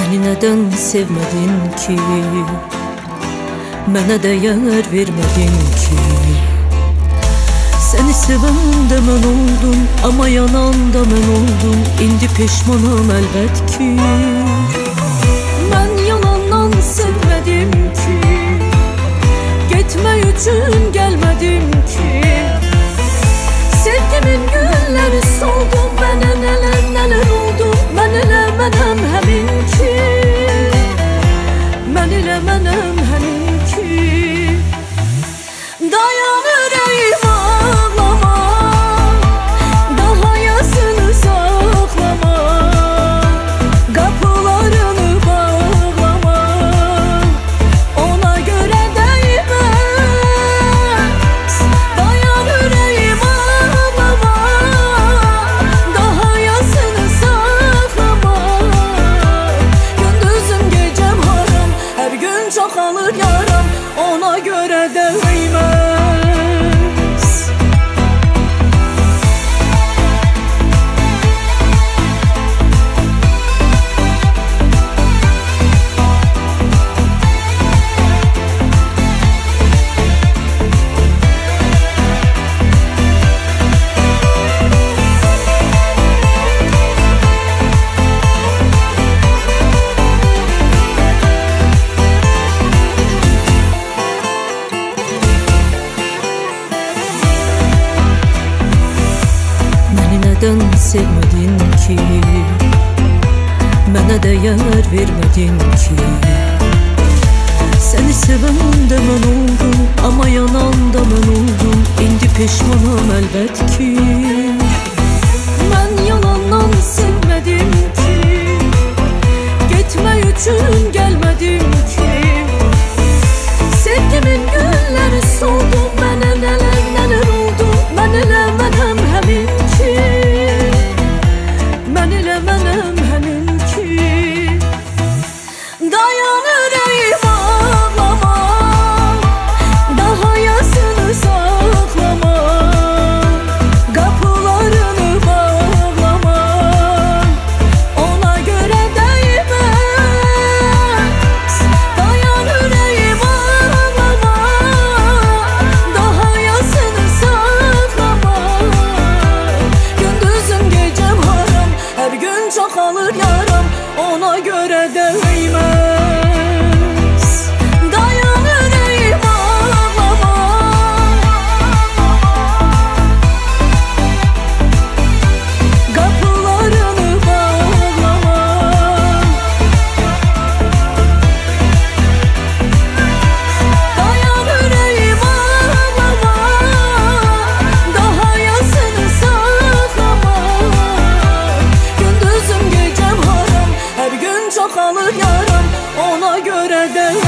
Beni neden sevmedin ki? Mənə değer vermedin ki? Seni seven de mən oldum, ama yanan da mən oldum. İndi peşmanım elbet ki. Mən yalandan sevmedim ki, gitme üçün gelmedim ki. Sevgimin gülleri soldu, mənə neler oldu. Mən elə mənəm həmin ki, mən elə mənəm həmin ki. Dayan ürəyim ağlama, daha yazını saklama, kapılarını bağlama, ona göre değmez. Dayan ürəyim ağlama, daha yazını saklama. Gündüzüm gecem haram, her gün çoxalır yaram, ona göre değmez. Neden sevmedin ki? Mənə değer vermedin ki. Seni seven de mən oldum, ama yanan da mən oldum. İndi peşmanım elbet ki. Mən yalandan sevmedim ki, gitme üçün gelmedim ki. Sevgimin gülleri soldu, mənə neler oldu. Mən elə mənəm həmin ki, mən elə mənəm həmin ki. Dayan ürəyim ağlama, daha yazını saklama, kapılarını bağlama, ona göre değmez. Dayan ürəyim ağlama, daha yazını saklama. Gündüzüm gecem haram, her gün çoxalır yaram, ona göre değmez. Dayan ürəyim ağlama, kapılarını bağlama, dayan ürəyim ağlama, daha yazını saklama. Gündüzüm gecem haram, her gün çoxalır yaram, ona göre değmez.